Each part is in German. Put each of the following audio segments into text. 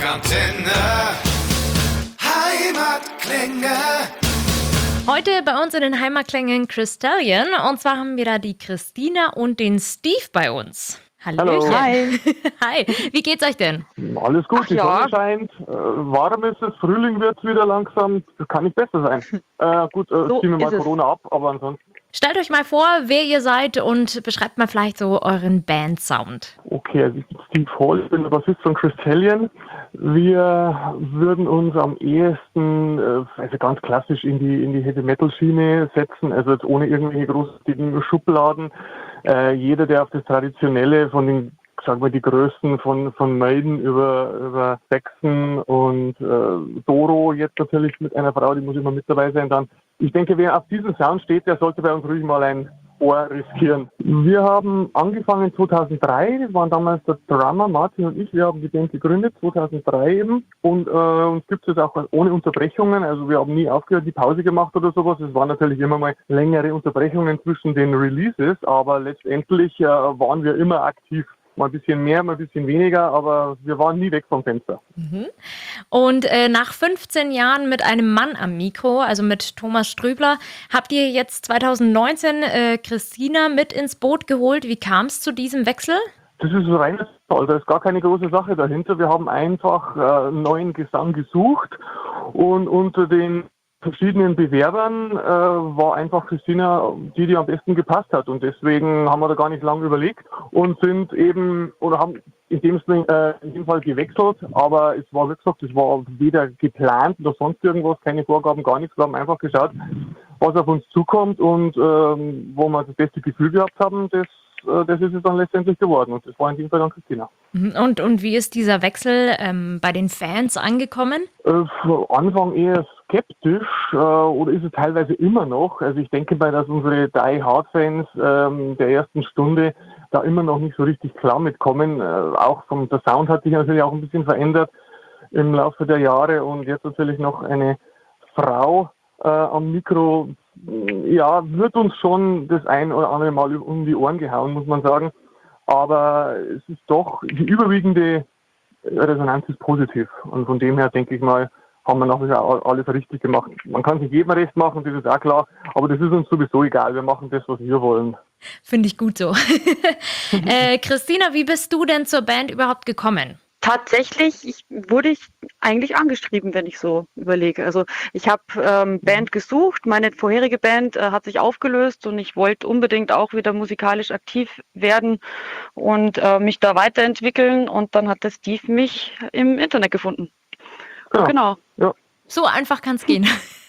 Rockantenne. Heimatklänge. Heute bei uns in den Heimatklängen Crystallion. Und zwar haben wir da die Christina und den Steve bei uns. Hallöchen. Hallo. Hi. Wie geht's euch denn? Alles gut, Ach die ja. Sonne scheint, warm ist es, Frühling wird es wieder langsam, das kann nicht besser sein. Ziehen wir mal ist es. Corona ab, aber ansonsten. Stellt euch mal vor, wer ihr seid und beschreibt mal vielleicht so euren Bandsound. Okay, also ich bin Steve Hall, ich bin der Bassist von Crystallion. Wir würden uns am ehesten, also ganz klassisch in die Heavy-Metal-Schiene setzen, also jetzt ohne irgendwelche großartigen Schubladen. Jeder, der auf das Traditionelle von den, sagen wir, die Größten von Maiden über Saxon und Doro, jetzt natürlich mit einer Frau, die muss immer mit dabei sein dann. Ich denke, wer auf diesen Sound steht, der sollte bei uns ruhig mal ein Ohr riskieren. Wir haben angefangen 2003, das waren damals der Drummer Martin und ich, wir haben die Band gegründet, 2003 eben. Und uns gibt es auch ohne Unterbrechungen, also wir haben nie aufgehört, die Pause gemacht oder sowas. Es waren natürlich immer mal längere Unterbrechungen zwischen den Releases, aber letztendlich waren wir immer aktiv. Mal ein bisschen mehr, mal ein bisschen weniger, aber wir waren nie weg vom Fenster. Und nach 15 Jahren mit einem Mann am Mikro, also mit Thomas Strübler, habt ihr jetzt 2019 Christina mit ins Boot geholt. Wie kam es zu diesem Wechsel? Das ist so reines Zufall, da ist gar keine große Sache dahinter. Wir haben einfach neuen Gesang gesucht und unter den verschiedenen Bewerbern war einfach Christina die am besten gepasst hat. Und deswegen haben wir da gar nicht lange überlegt und sind eben, oder haben in dem Fall gewechselt. Aber es war, wie gesagt, es war weder geplant oder sonst irgendwas, keine Vorgaben, gar nichts. Wir haben einfach geschaut, was auf uns zukommt und wo wir das beste Gefühl gehabt haben, das ist es dann letztendlich geworden. Und das war in dem Fall dann Christina. Und wie ist dieser Wechsel bei den Fans angekommen? Von Anfang eher skeptisch oder ist es teilweise immer noch. Also ich denke mal, dass unsere Die Hard Fans der ersten Stunde da immer noch nicht so richtig klar mitkommen. Auch der Sound hat sich natürlich auch ein bisschen verändert im Laufe der Jahre und jetzt natürlich noch eine Frau am Mikro. Ja, wird uns schon das ein oder andere Mal um die Ohren gehauen, muss man sagen. Aber es ist doch, die überwiegende Resonanz ist positiv. Und von dem her, denke ich mal, haben wir nachher alles richtig gemacht. Man kann sich jedem recht machen, das ist auch klar. Aber das ist uns sowieso egal. Wir machen das, was wir wollen. Finde ich gut so. Christina, wie bist du denn zur Band überhaupt gekommen? Tatsächlich wurde ich eigentlich angeschrieben, wenn ich so überlege. Also ich habe Band gesucht, meine vorherige Band hat sich aufgelöst und ich wollte unbedingt auch wieder musikalisch aktiv werden und mich da weiterentwickeln und dann hat der Steve mich im Internet gefunden. Ja. Genau. Ja. So einfach kann es gehen.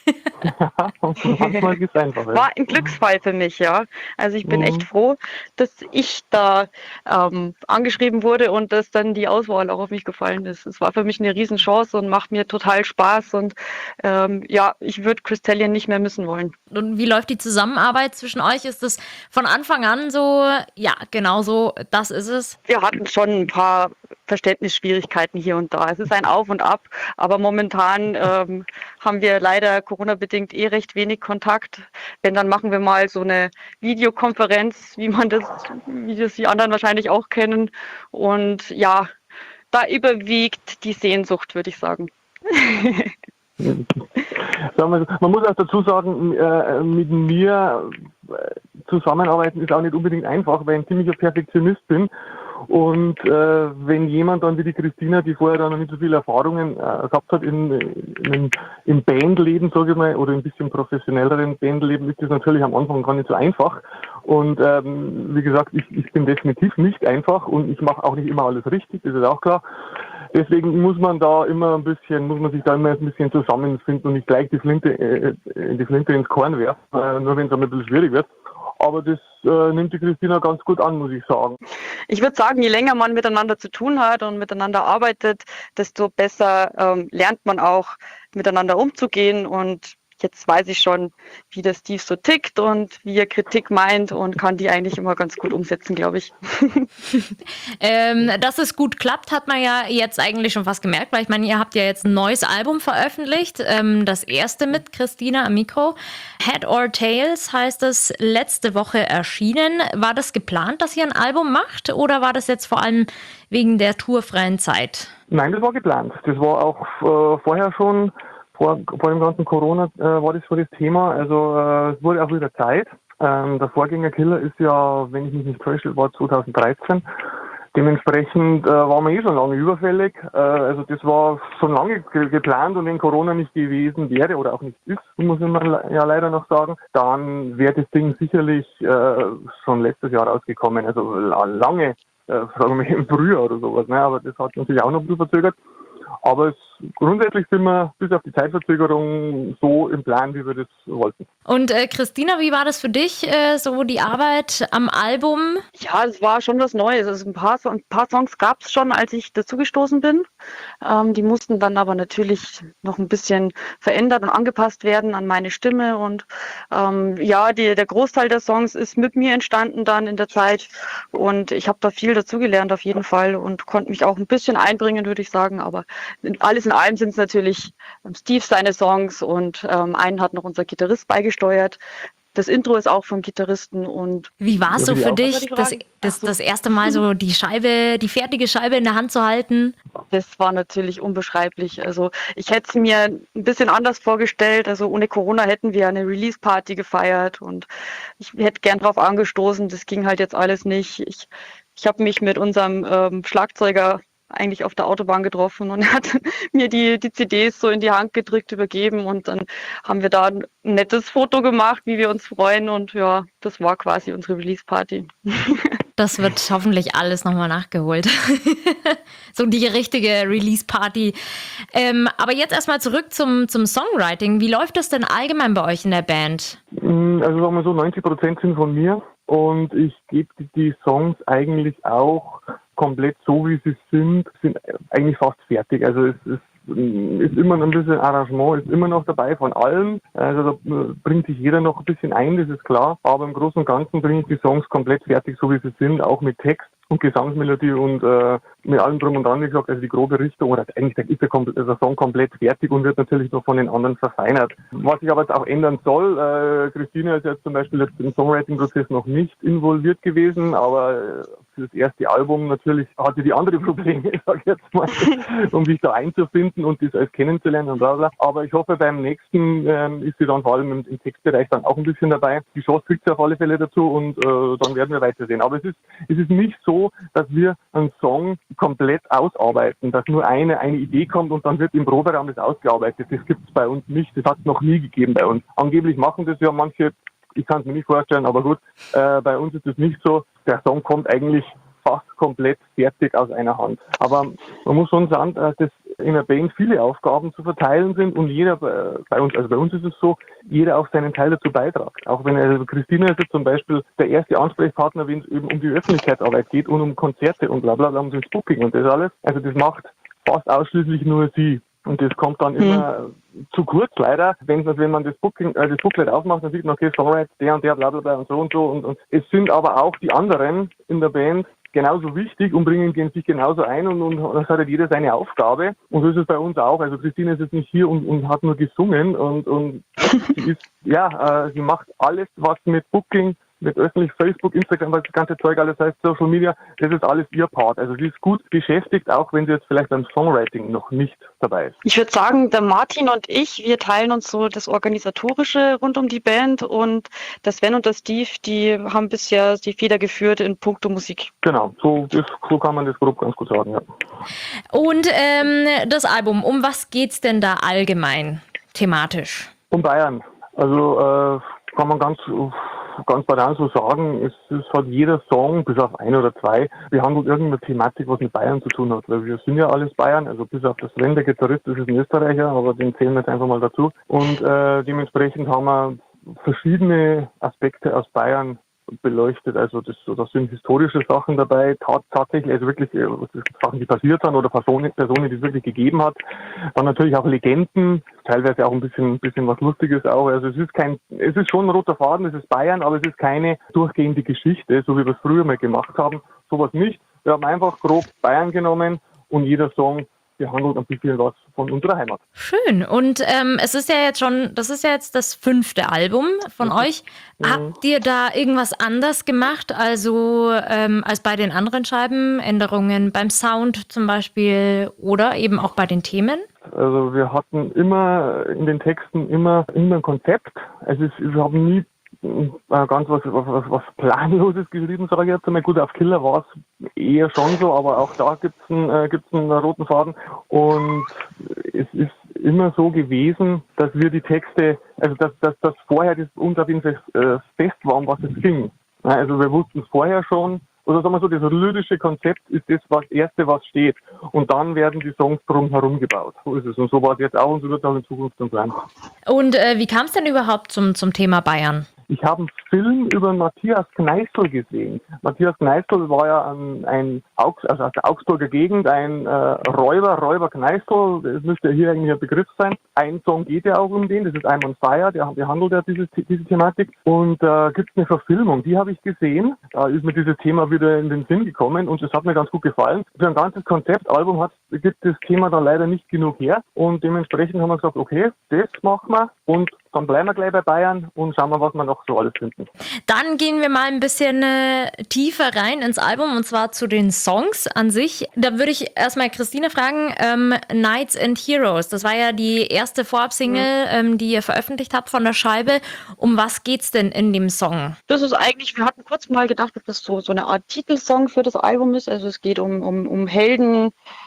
Manchmal geht's einfach. Ja. War ein Glücksfall für mich, ja. Also ich bin echt froh, dass ich da angeschrieben wurde und dass dann die Auswahl auch auf mich gefallen ist. Es war für mich eine Riesenchance und macht mir total Spaß und ich würde Crystallion nicht mehr missen wollen. Und wie läuft die Zusammenarbeit zwischen euch? Ist es von Anfang an so, ja, genau so, das ist es? Wir hatten schon ein paar Verständnisschwierigkeiten hier und da. Es ist ein Auf und Ab, aber momentan haben wir leider Corona-bedingt recht wenig Kontakt. Wenn, dann machen wir mal so eine Videokonferenz, wie das die anderen wahrscheinlich auch kennen. Und ja, da überwiegt die Sehnsucht, würde ich sagen. Man muss auch dazu sagen, mit mir zusammenarbeiten ist auch nicht unbedingt einfach, weil ich ein ziemlicher Perfektionist bin. Und wenn jemand dann wie die Christina, die vorher dann noch nicht so viele Erfahrungen gehabt hat im Bandleben, sage ich mal, oder ein bisschen professionelleren Bandleben, ist das natürlich am Anfang gar nicht so einfach. Und wie gesagt, ich bin definitiv nicht einfach und ich mache auch nicht immer alles richtig, das ist auch klar. Deswegen muss man sich da immer ein bisschen zusammenfinden und nicht gleich die Flinte ins Korn werfen, nur wenn es ein bisschen schwierig wird. Aber das nimmt die Christina ganz gut an, muss ich sagen. Ich würde sagen, je länger man miteinander zu tun hat und miteinander arbeitet, desto besser lernt man auch miteinander umzugehen. Und jetzt weiß ich schon, wie der Steve so tickt und wie er Kritik meint und kann die eigentlich immer ganz gut umsetzen, glaube ich. Dass es gut klappt, hat man ja jetzt eigentlich schon fast gemerkt, weil ich meine, ihr habt ja jetzt ein neues Album veröffentlicht, das erste mit Christina am Mikro. Head or Tails heißt es, letzte Woche erschienen. War das geplant, dass ihr ein Album macht oder war das jetzt vor allem wegen der tourfreien Zeit? Nein, das war geplant. Das war auch vorher schon, vor dem ganzen Corona war das so das Thema. Also es wurde auch wieder Zeit. Der Vorgänger Killer ist ja, wenn ich mich nicht täusche, war 2013. Dementsprechend waren wir schon lange überfällig. Also das war schon lange geplant, und wenn Corona nicht gewesen wäre oder auch nicht ist, muss man ja leider noch sagen, dann wäre das Ding sicherlich schon letztes Jahr rausgekommen. Also lange, sagen wir im Frühjahr oder sowas. Ne? Aber das hat natürlich auch noch ein bisschen verzögert. Aber grundsätzlich sind wir bis auf die Zeitverzögerung so im Plan, wie wir das wollten. Und Christina, wie war das für dich, so die Arbeit am Album? Ja, es war schon was Neues. Also ein paar Songs gab es schon, als ich dazugestoßen bin. Die mussten dann aber natürlich noch ein bisschen verändert und angepasst werden an meine Stimme. Und der Großteil der Songs ist mit mir entstanden dann in der Zeit. Und ich habe da viel dazugelernt auf jeden Fall und konnte mich auch ein bisschen einbringen, würde ich sagen. Aber alles in allem sind es natürlich Steve seine Songs, und einen hat noch unser Gitarrist beigesteuert. Das Intro ist auch vom Gitarristen. Und wie war es so für dich, das erste Mal so die fertige Scheibe in der Hand zu halten? Das war natürlich unbeschreiblich. Also ich hätte es mir ein bisschen anders vorgestellt. Also ohne Corona hätten wir eine Release-Party gefeiert, und ich hätte gern drauf angestoßen. Das ging halt jetzt alles nicht. Ich habe mich mit unserem Schlagzeuger eigentlich auf der Autobahn getroffen, und er hat mir die CDs so in die Hand gedrückt, übergeben, und dann haben wir da ein nettes Foto gemacht, wie wir uns freuen, und ja, das war quasi unsere Release-Party. Das wird hoffentlich alles nochmal nachgeholt. So die richtige Release-Party. Aber jetzt erstmal zurück zum Songwriting. Wie läuft das denn allgemein bei euch in der Band? Also sagen wir so, 90% sind von mir, und ich gebe die Songs eigentlich auch komplett so, wie sie sind eigentlich fast fertig. Also es ist immer noch ein bisschen Arrangement, ist immer noch dabei von allem. Also da bringt sich jeder noch ein bisschen ein, das ist klar. Aber im Großen und Ganzen bringe ich die Songs komplett fertig, so wie sie sind, auch mit Text und Gesangsmelodie und mit allem drum und dran, wie gesagt, also die grobe Richtung, oder eigentlich ist der Song komplett fertig und wird natürlich noch von den anderen verfeinert. Was sich aber jetzt auch ändern soll, Christina ist jetzt zum Beispiel jetzt im Songwriting-Prozess noch nicht involviert gewesen, aber für das erste Album natürlich hatte die andere Probleme, sag ich jetzt mal, um sich da einzufinden und das alles kennenzulernen und bla bla. Aber ich hoffe, beim nächsten ist sie dann vor allem im Textbereich dann auch ein bisschen dabei. Die Chance kriegt sie auf alle Fälle dazu, und dann werden wir weitersehen. Aber es ist nicht so, dass wir einen Song komplett ausarbeiten, dass nur eine Idee kommt und dann wird im Proberaum das ausgearbeitet. Das gibt es bei uns nicht. Das hat es noch nie gegeben bei uns. Angeblich machen das ja manche, ich kann es mir nicht vorstellen, aber gut, bei uns ist das nicht so. Der Song kommt eigentlich fast komplett fertig aus einer Hand. Aber man muss schon sagen, dass in der Band viele Aufgaben zu verteilen sind, und jeder bei uns ist es so, jeder auch seinen Teil dazu beitragt. Auch wenn Christina ist jetzt zum Beispiel der erste Ansprechpartner, wenn es eben um die Öffentlichkeitsarbeit geht und um Konzerte und bla bla bla, um das Booking und das alles. Also das macht fast ausschließlich nur sie. Und das kommt dann immer zu kurz, leider, wenn man das Booklet aufmacht, dann sieht man, okay, Songwriter, der und der, bla bla bla und so und so. Und es sind aber auch die anderen in der Band genauso wichtig und bringen sich genauso ein, und das hat halt jeder seine Aufgabe. Und so ist es bei uns auch. Also Christine ist jetzt nicht hier und hat nur gesungen, und sie ist, sie macht alles, was mit Booking, mit öffentlich Facebook, Instagram, was das ganze Zeug alles heißt, Social Media, das ist alles ihr Part. Also sie ist gut beschäftigt, auch wenn sie jetzt vielleicht beim Songwriting noch nicht dabei ist. Ich würde sagen, der Martin und ich, wir teilen uns so das Organisatorische rund um die Band, und der Sven und der Steve, die haben bisher die Feder geführt in puncto Musik. Genau, so kann man das grob ganz gut sagen, ja. Und das Album, um was geht's denn da allgemein thematisch? Um Bayern. Also kann man ganz banal so sagen, es hat jeder Song, bis auf ein oder zwei, behandelt irgendeine Thematik, was mit Bayern zu tun hat. Weil wir sind ja alles Bayern, also bis auf das Sven, der Gitarrist, das ist ein Österreicher, aber den zählen wir jetzt einfach mal dazu. Und dementsprechend haben wir verschiedene Aspekte aus Bayern beleuchtet. Also da sind historische Sachen dabei, tatsächlich, also wirklich Sachen, die passiert sind, oder Personen, die es wirklich gegeben hat. Dann natürlich auch Legenden, teilweise auch ein bisschen was Lustiges auch. Also es ist schon ein roter Faden, es ist Bayern, aber es ist keine durchgehende Geschichte, so wie wir es früher mal gemacht haben. Sowas nicht. Wir haben einfach grob Bayern genommen, und jeder Song behandelt ein bisschen was von unserer Heimat. Schön. Und das ist ja jetzt das 5. Album von euch. Habt ihr da irgendwas anders gemacht, also als bei den anderen Scheiben? Änderungen beim Sound zum Beispiel oder eben auch bei den Themen? Also wir hatten immer in den Texten immer ein Konzept. Wir haben nie ganz was Planloses geschrieben, sage ich jetzt einmal. Gut, auf Killer war es eher schon so, aber auch da gibt's einen roten Faden. Und es ist immer so gewesen, dass wir die Texte, also dass vorher uns auf jeden Fall fest war, um was es ging. Also wir wussten es vorher schon. Oder sagen wir so, das lyrische Konzept ist das Erste, was steht. Und dann werden die Songs drumherum gebaut. So ist es. Und so war es jetzt auch und so wird es auch in Zukunft dann sein. Und wie kam es denn überhaupt zum Thema Bayern? Ich habe einen Film über Matthias Kneißl gesehen. Matthias Kneißl war ja aus der Augsburger Gegend, ein Räuber Kneißl, das müsste hier eigentlich ein Begriff sein. Ein Song geht ja auch um den, das ist I'm on Fire, der behandelt ja diese Thematik. Und da gibt es eine Verfilmung, die habe ich gesehen. Da ist mir dieses Thema wieder in den Sinn gekommen und das hat mir ganz gut gefallen. Für ein ganzes Konzeptalbum gibt das Thema dann leider nicht genug her und dementsprechend haben wir gesagt, okay, das machen wir und dann bleiben wir gleich bei Bayern und schauen wir, was wir noch so alles finden. Dann gehen wir mal ein bisschen tiefer rein ins Album und zwar zu den Songs an sich. Da würde ich erstmal Christine fragen, Knights and Heroes, das war ja die erste Vorab-Single, die ihr veröffentlicht habt von der Scheibe. Um was geht's denn in dem Song? Das ist eigentlich, wir hatten kurz mal gedacht, ob das so eine Art Titelsong für das Album ist. Also es geht um Helden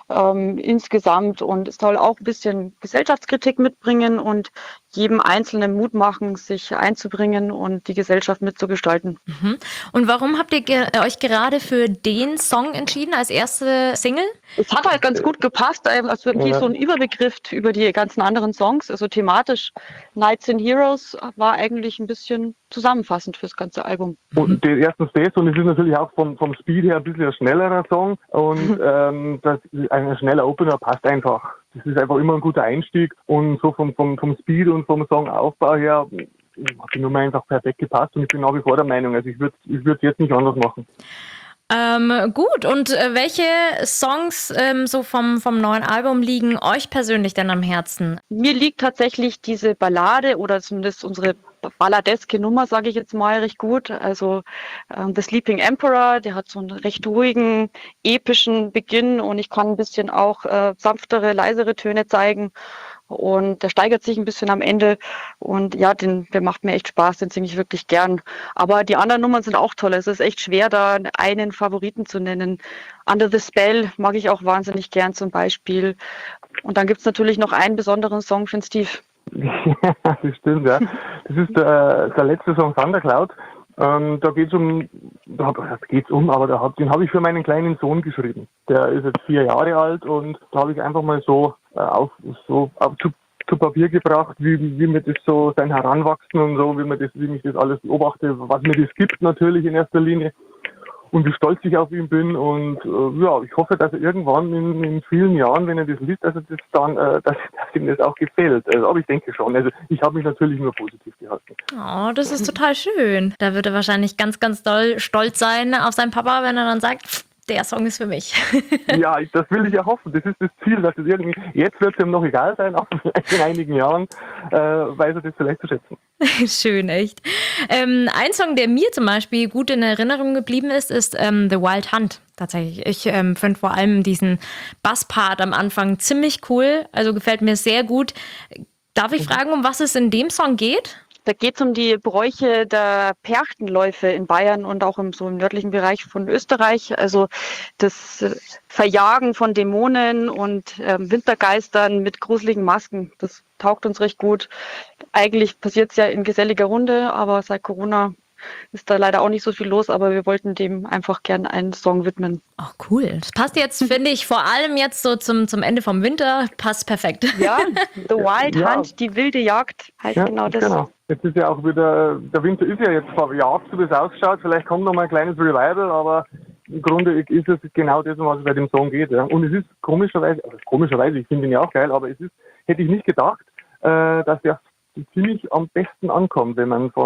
insgesamt und es soll auch ein bisschen Gesellschaftskritik mitbringen und jedem Einzelnen Mut machen, sich einzubringen und die Gesellschaft mitzugestalten. Und warum habt ihr euch gerade für den Song entschieden als erste Single? Es hat halt ganz gut gepasst, als wirklich so ein Überbegriff über die ganzen anderen Songs. Also thematisch Knights and Heroes war eigentlich ein bisschen zusammenfassend fürs ganze Album. Und erstens das und es ist natürlich auch vom Speed her ein bisschen ein schnellerer Song und ein schneller Opener passt einfach. Das ist einfach immer ein guter Einstieg und so vom Speed und vom Songaufbau her hat die Nummer einfach perfekt gepasst und ich bin nach wie vor der Meinung, also ich würde es jetzt nicht anders machen. Gut, und welche Songs so vom neuen Album liegen euch persönlich denn am Herzen? Mir liegt tatsächlich diese Ballade oder zumindest unsere balladeske Nummer, sage ich jetzt mal, recht gut. Also The Sleeping Emperor, der hat so einen recht ruhigen, epischen Beginn und ich kann ein bisschen auch sanftere, leisere Töne zeigen. Und der steigert sich ein bisschen am Ende und ja, der macht mir echt Spaß, den singe ich wirklich gern. Aber die anderen Nummern sind auch toll. Es ist echt schwer, da einen Favoriten zu nennen. Under the Spell mag ich auch wahnsinnig gern zum Beispiel. Und dann gibt's natürlich noch einen besonderen Song für den Steve. Ja, das stimmt, ja. Das ist der letzte Song Thundercloud. Da geht's um, aber den habe ich für meinen kleinen Sohn geschrieben. Der ist jetzt 4 Jahre alt und da habe ich einfach mal so zu Papier gebracht, wie mir das so sein Heranwachsen und so, wie mich das alles beobachte, was mir das gibt natürlich in erster Linie und wie stolz ich auf ihn bin und ich hoffe, dass er irgendwann in vielen Jahren, wenn er das liest, dass ihm das auch gefällt. Also, aber ich denke schon. Also ich habe mich natürlich nur positiv gehalten. Oh, das ist total schön. Da wird er wahrscheinlich ganz, ganz doll stolz sein auf seinen Papa, wenn er dann sagt, der Song ist für mich. Ja, das will ich ja hoffen. Das ist das Ziel, dass es irgendwie, jetzt wird es ihm noch egal sein, auch vielleicht in einigen Jahren, weiß er das vielleicht zu schätzen. Schön, echt. Ein Song, der mir zum Beispiel gut in Erinnerung geblieben ist The Wild Hunt. Tatsächlich. Ich finde vor allem diesen Basspart am Anfang ziemlich cool. Also gefällt mir sehr gut. Darf ich fragen, um was es in dem Song geht? Da geht es um die Bräuche der Perchtenläufe in Bayern und auch im nördlichen Bereich von Österreich. Also das Verjagen von Dämonen und Wintergeistern mit gruseligen Masken. Das taugt uns recht gut. Eigentlich passiert es ja in geselliger Runde, aber seit Corona ist da leider auch nicht so viel los, aber wir wollten dem einfach gern einen Song widmen. Oh, cool. Das passt jetzt, finde ich, vor allem jetzt so zum Ende vom Winter, passt perfekt. Ja, The Wild Hunt, die wilde Jagd, heißt genau das. Genau. Jetzt ist ja auch wieder, der Winter ist ja jetzt verjagt, so wie es ausschaut. Vielleicht kommt noch mal ein kleines Revival, aber im Grunde ist es genau das, um was es bei dem Song geht. Ja. Und es ist komischerweise, ich finde ihn ja auch geil, aber hätte ich nicht gedacht, dass der ziemlich am besten ankommt, wenn man von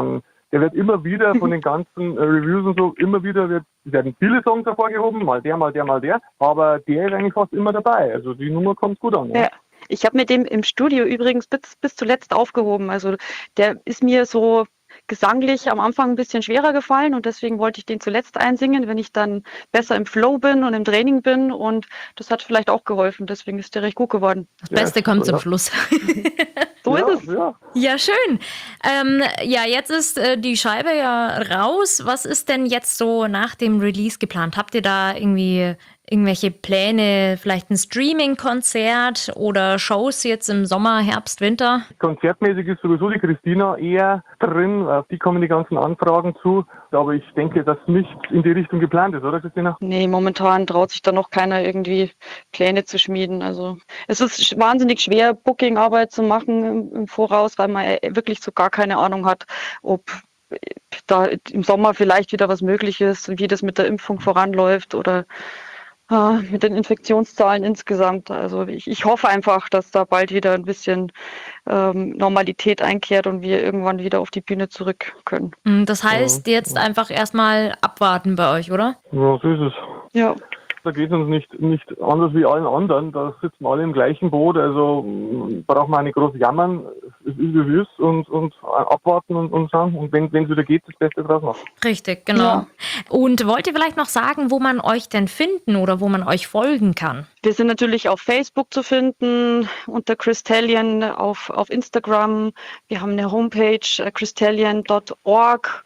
der wird immer wieder von den ganzen Reviews und so, immer wieder werden viele Songs hervorgehoben, mal der, aber der ist eigentlich fast immer dabei. Also die Nummer kommt gut an. Ja. Ich habe mit dem im Studio übrigens bis zuletzt aufgehoben. Also der ist mir so gesanglich am Anfang ein bisschen schwerer gefallen und deswegen wollte ich den zuletzt einsingen, wenn ich dann besser im Flow bin und im Training bin, und das hat vielleicht auch geholfen, deswegen ist der recht gut geworden. Das Beste kommt zum Schluss. So ist es. Ja, schön. Jetzt ist die Scheibe ja raus. Was ist denn jetzt so nach dem Release geplant? Habt ihr da irgendwelche Pläne, vielleicht ein Streaming-Konzert oder Shows jetzt im Sommer, Herbst, Winter? Konzertmäßig ist sowieso die Christina eher drin, auf die kommen die ganzen Anfragen zu, aber ich denke, dass nichts in die Richtung geplant ist, oder Christina? Nee, momentan traut sich da noch keiner irgendwie Pläne zu schmieden. Also es ist wahnsinnig schwer, Bookingarbeit zu machen im Voraus, weil man wirklich so gar keine Ahnung hat, ob da im Sommer vielleicht wieder was möglich ist, wie das mit der Impfung voranläuft oder mit den Infektionszahlen insgesamt. Also ich hoffe einfach, dass da bald wieder ein bisschen Normalität einkehrt und wir irgendwann wieder auf die Bühne zurück können. Das heißt jetzt einfach erstmal abwarten bei euch, oder? Ja, so ist es. Ja. Da geht es uns nicht anders wie allen anderen. Da sitzen alle im gleichen Boot. Also braucht man nicht groß jammern. Es ist wie es ist und abwarten und schauen. Und wenn es wieder geht, das Beste draus machen. Richtig, genau. Ja. Und wollt ihr vielleicht noch sagen, wo man euch denn finden oder wo man euch folgen kann? Wir sind natürlich auf Facebook zu finden, unter Crystallian, auf Instagram. Wir haben eine Homepage, crystallian.org.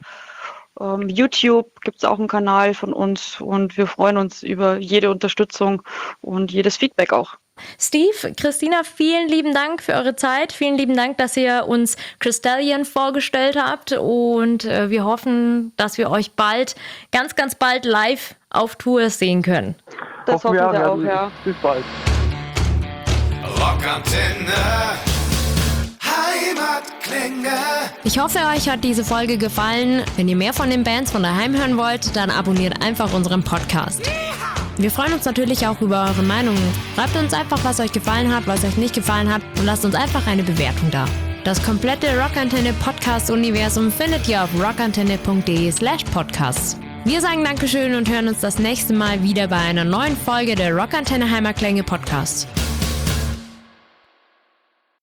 YouTube gibt es auch einen Kanal von uns und wir freuen uns über jede Unterstützung und jedes Feedback auch. Steve, Christina, vielen lieben Dank für eure Zeit. Vielen lieben Dank, dass ihr uns Crystallian vorgestellt habt und wir hoffen, dass wir euch bald, ganz, ganz bald live auf Tour sehen können. Das hoffen wir auch, ja. Bis bald. Rockantenne. Heimatklänge. Ich hoffe, euch hat diese Folge gefallen. Wenn ihr mehr von den Bands von daheim hören wollt, dann abonniert einfach unseren Podcast. Wir freuen uns natürlich auch über eure Meinungen. Schreibt uns einfach, was euch gefallen hat, was euch nicht gefallen hat und lasst uns einfach eine Bewertung da. Das komplette Rockantenne Podcast-Universum findet ihr auf rockantenne.de/podcasts. Wir sagen Dankeschön und hören uns das nächste Mal wieder bei einer neuen Folge der Rockantenne Heimatklänge Podcast.